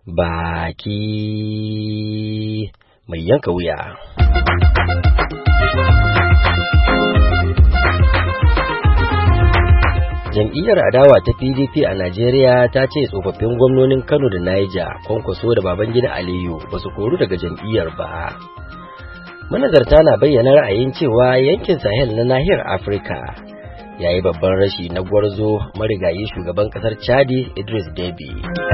baki mai yanka wuya. Jam'iyyar adawa ta PDP a Najeriya ta ce tsofaffin gwamnonin Kano da Niger, Kwankwaso da Babangida Aliyu ba su koru daga jam'iyyar ba. Manazarta na bayyana ra'ayin cewa yankin Sahel na nahiyar Afirka ya yi babban rashi na gwarzo marigayi shugaban kasar Chadi Idris Deby.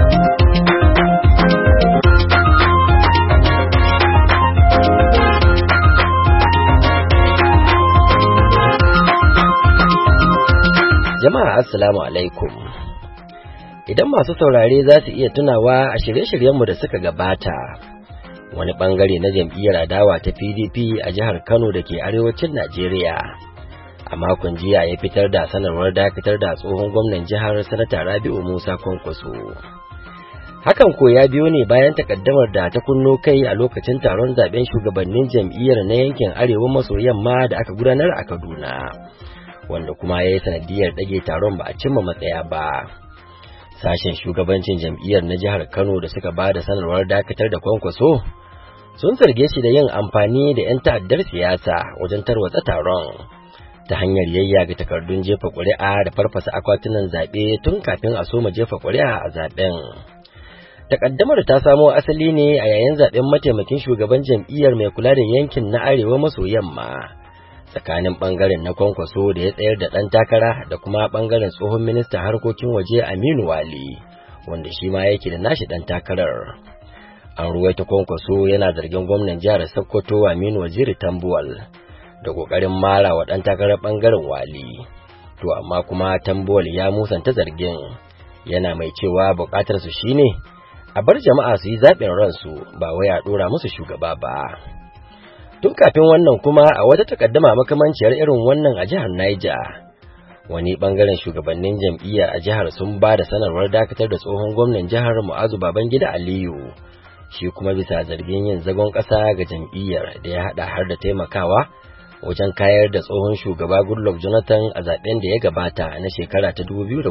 Jama'a assalamu alaikum. Idan masu saurare za su iya tunawa a shirye-shiryenmu da suka gabata, wani bangare na jam'iyyar adawa ta PDP a jihar Kano da ke arewacin Najeriya a makon jiya ya fitar da sanarwar dakatar da tsohon gwamnan jihar Sanata Rabi'u Musa Kwankwaso. Hakan ko ya biyo ne bayan takaddamar da ta kunno kai a lokacin taron zaben shugabannin jam'iyyar na yankin arewa maso yamma da aka gudanar a Kaduna, wanda kuma ya yi sanadiyar ɗage taron ba a cimma matsaya ba. Sashen shugabancin jam'iyyar na jihar Kano da suka ba da sanarwar dakatar da Kwankwaso sun zarge shi da yin amfani da 'yan ta'addar siyasa wajen tarwatsa taron ta hanyar yayyaga takardun jefa ƙuri'a da farfasa akwatunan zaɓe tun kafin a soma jefa ƙuri'a a zaɓen. Takaddamar ta samo asali ne a yayin zaɓen mataimakin shugaban jam'iyyar mai kula da yankin na arewa maso yamma tsakanin ɓangaren na Kwankwaso da ya tsayar da ɗan takara da kuma ɓangaren tsohon ministan harkokin waje Aminu Wali, wanda shi ma yake da nashi ɗan takarar. An ruwaita Kwankwaso yana zargin gwamnan jihar Sokoto Aminu Waziri Tambuwal da ƙoƙarin mara wa ɗan takarar ɓangaren Wali. To amma kuma Tambuwal ya musanta zargin, yana mai cewa buƙatarsu shine a bar jama'a su yi zaɓin ransu ba wai a ɗora musu shugaba ba. Tun kafin wannan kuma a wata takaddama makamanciyar irin wannan a jihar Niger, wani bangaren shugabannin jam'iyya a jihar sun ba da sanarwar dakatar da tsohon gwamnan jihar Mu'azu Babangida Aliyu, shi kuma bisa zargin yin zagon ƙasa ga jam'iyyar da ya haɗa har da taimakawa wajen kayar da tsohon shugaba Goodluck Jonathan a zaben da ya gabata na shekara ta 2015.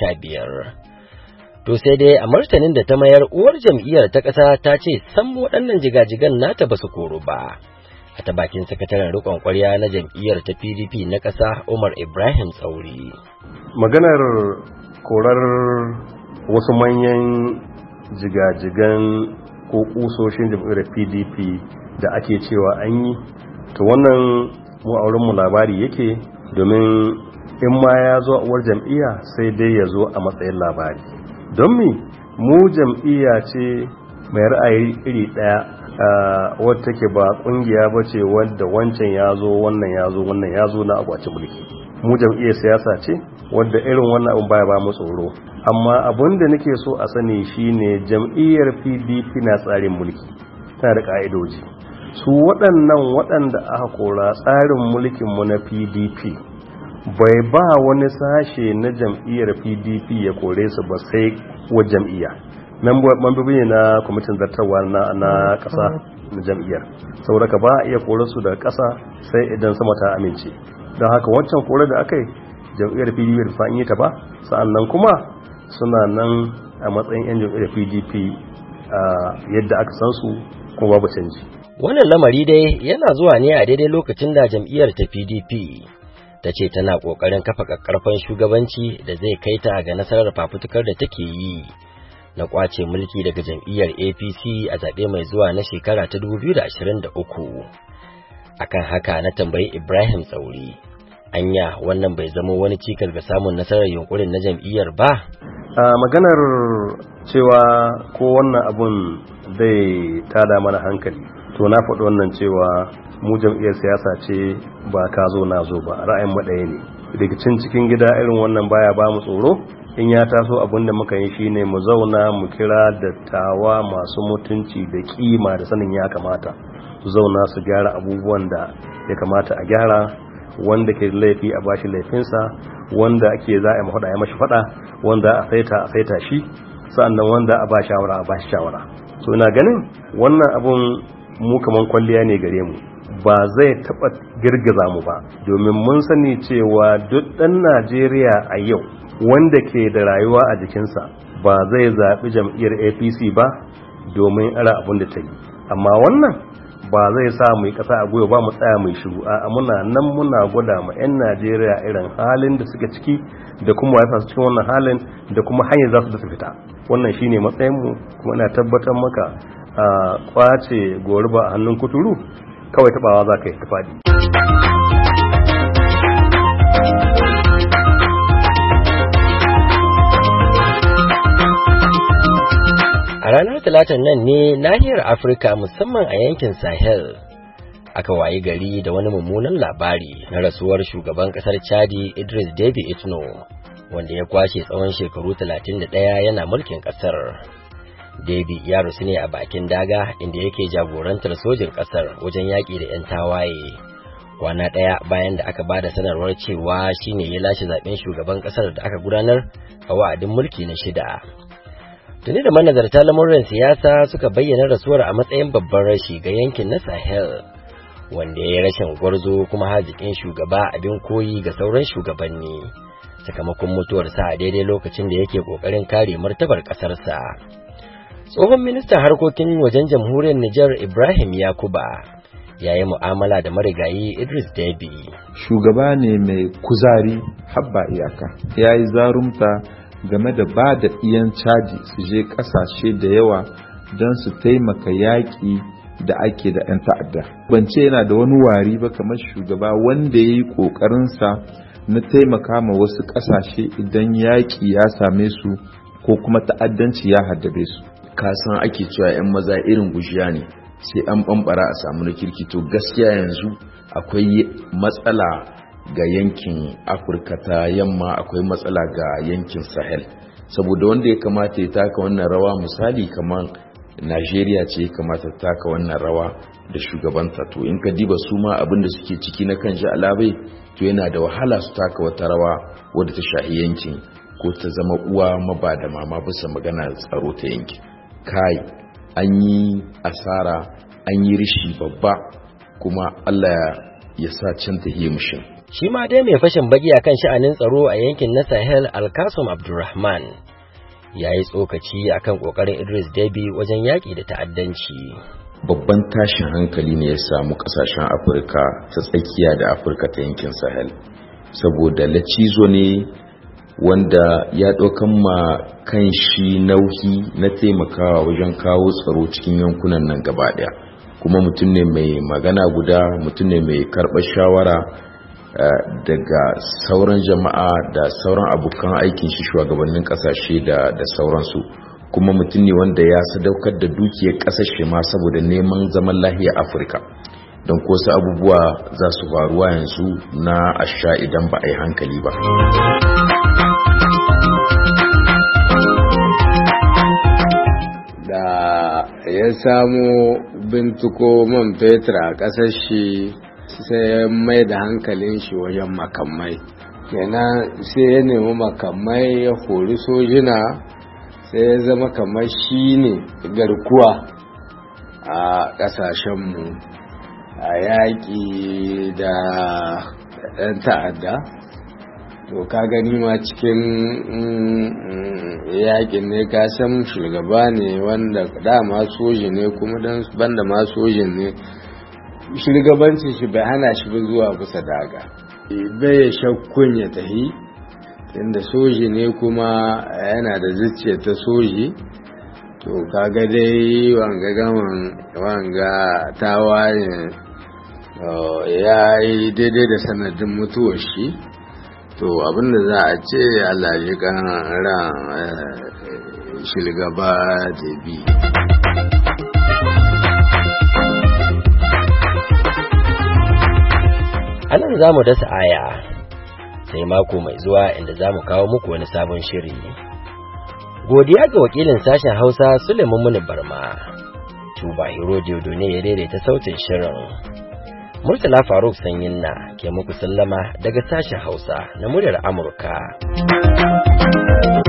To sai dai a martanin da ta mayar, uwar jam'iyyar ta ƙasa ta ce sam waɗannan jigajigan nata ba su koru ba. A ta bakin sakataren riƙon ƙwarya na jam'iyyar ta PDP na ƙasa Umar Ibrahim Tsauri. Maganar korar wasu manyan jigajigan ko ƙusoshin jam'iyyar PDP da ake cewa an yi, to wannan mu a wurinmu labari yake, domin in ma ya zo a uwar jam'iyya sai dai ya zo a matsayin labari. Don mu jam'iyya ce mai ra'ayi iri ɗaya, wadda take ba kungiya ba ce wadda wancan ya zo wannan ya zo wannan ya zo na akwacin mulki. Mu jam'iyyar siyasa ce wadda irin wannan abin baya ba mu tsoro, amma abin da nake so a sani shine jam'iyyar PDP na tsarin mulki, tana da ka'idoji. Su waɗanda aka kora tsarin mulkin mu na PDP bai ba wani sashe na jam'iyyar PDP ya kore su ba sai wa jam'iyya. Mambobi ne na kwamitin zartarwa na ƙasa na jam'iyyar, saboda ka ba a iya kore su daga ƙasa sai idan sama ta amince. Don haka wancan kore da aka yi jam'iyyar PDP da fa'in yi ta ba, sa'annan kuma suna nan a matsayin 'yan jam'iyyar PDP yadda aka san su kuma babu canji. Wannan lamari dai yana zuwa ne a daidai lokacin da jam'iyyar ta PDP ta ce tana ƙoƙarin kafa ƙaƙƙarfan shugabanci da zai kai ta ga nasarar fafutukar da take yi na ƙwace mulki daga jam'iyyar APC a zaɓe mai zuwa na shekara ta 2023. Akan haka na tambayi Ibrahim Tsauri, anya wannan bai zama wani cikas ga samun nasarar yunkurin na jam'iyyar ba? Maganar cewa ko wannan abun zai tada mana hankali, to na faɗi wannan cewa mu jam'iyyar siyasa ce ba ka zo na zo ba, ra'ayin mu ɗaya ne. Rikicin cikin gida irin wannan baya ba mu tsoro. In ya taso abin da muka yi shine mu zauna mu kira dattawa masu mutunci da kima da sanin ya kamata su zauna su gyara abubuwan da ya kamata a gyara, wanda ke laifi a bashi laifinsa, wanda ake za a yi mafaɗa ya mashi faɗa, wanda a saita shi, sa'annan wanda a ba shawara a ba shi shawara. So ina ganin wannan abun mu kaman kwalliya ne gare mu, ba zai taɓa girgiza mu ba, domin mun sani cewa duk ɗan Najeriya a yau wanda ke da rayuwa a jikinsa ba zai zaɓi jam'iyyar APC ba domin ara abin da ta yi. Amma wannan ba zai sa mu yi ƙasa a gwiwa ba mu tsaya mai shiru a muna nan muna gwada ma 'yan Najeriya irin halin da suke ciki da kuma ya su cikin wannan halin da kuma hanyar za su da su fita. Wannan shine matsayinmu, kuma ina tabbatar maka a kwace goruba a hannun kuturu kawai tabawa za ka yi ta faɗi. A ranar Talatan nan ne nahiyar Afirka musamman a yankin Sahel aka wayi gari da wani mummunan labari na rasuwar shugaban kasar Chadi Idris Deby Itno, wanda ya kwashe tsawon shekaru 31 yana mulkin kasar. Deby ya rasu ne a bakin daga inda yake jagorantar sojin kasar wajen yaƙi da 'yan tawaye. Kwana ɗaya bayan da aka bada sanarwar cewa shine ya lashe zaben shugaban kasar da aka gudanar a wa'adin mulki na 6. Tuni da manazarta lamuran siyasa suka bayyana rasuwar a matsayin babban rashi ga yankin na Sahel, wanda ya yi rashin gwarzo kuma haziƙin shugaba abin koyi ga sauran shugabanni, sakamakon mutuwarsa a daidai lokacin da yake ƙoƙarin kare martabar ƙasarsa. Tsohon ministan harkokin wajen jamhuriyar Nijar Ibrahim Yakuba ya yi mu'amala da marigayi Idris Deby. Shugaba ne mai kuzari habba iyaka, ya yi zarumta game da ba da iyan caji su je kasashe da yawa don su taimaka yaƙi da ake da 'yan ta'adda. Bance yana da wani wari ba kamar shugaba wanda ya yi ƙoƙarinsa na taimaka ma wasu ƙasashe idan yaƙi ya same su ko kuma ta'addanci ya haddabe su. Kasan ake cewa 'yan maza irin gushiya ne sai an ɓamɓara a samu na kirki. To gaskiya yanzu akwai matsala ga yankin Afirka ta yamma, akwai matsala ga yankin Sahel, saboda wanda ya kamata ya taka wannan rawa misali kamar Najeriya ce ya kamata ta taka wannan rawa da shugabanta. To in ka diba su ma abinda suke ciki na kan ji alabai, to yana da wahala su taka wata rawa wadda ta shahi yankin ko ta zama uwa maba da mama bisa magana tsaro ta yankin. Kai an yi asara, an yi rishi babba, kuma Allah ya sa can ta yi mushin. Shi ma dai mai fashin baki a kan sha'anin tsaro a yankin na Sahel Alkasum Abdulrahman ya yi tsokaci a kan ƙoƙarin Idris Deby wajen yaƙi da ta'addanci. Babban tashin hankali ne ya samu ƙasashen Afirka ta tsakiya da Afirka ta yankin Sahel, saboda lacizo ne wanda ya ɗaukan ma kan shi nauyi na taimakawa wajen kawo tsaro cikin yankunan nan gaba ɗaya. Kuma mutum ne mai magana guda, mutum ne mai karɓar shawara daga sauran jama'a da sauran abokan aikin shi shugabannin kasashe da sauransu, kuma mutum ne wanda ya sadaukar da dukiyar kasashe ma saboda neman zaman lahiya Afirka. Don ko su abubuwa za su faruwa yanzu na asha idan ba a yi hankali ba. Da ya samu bintuko man fetur a ƙasar shi sai mai da hankalin shi wajen makamai, kenan sai ya nemi makamai ya hori sojina, sai ya zama kamar shi ne garkuwa a ƙasashenmu a yaƙi da ɗan ta'adda. To ka gani ma cikin yaƙin ne ka san shugaba ne wanda dama soji ne, kuma banda ma sojin ne shugabancin shi bai hana shi ba zuwa kusa daga, bai shakkun ya tahi inda soji ne kuma yana da zuciya ta soji. To kaga dai wanga tawaye ya yi daidai da sanadin mutuwar shi. To abinda za a ce Allah ya kan ran shugaba Deby. A nan za mu dasa aya sai mako mai zuwa inda za mu kawo muku wani sabon shiri. Godiya ga wakilin sashen Hausa Suleiman Muni Barma. Tuba Hero ne ya daidaita sautin shirin. Murtala Faruk Sanyinna ke muku sallama daga sashen Hausa na muryar Amurka.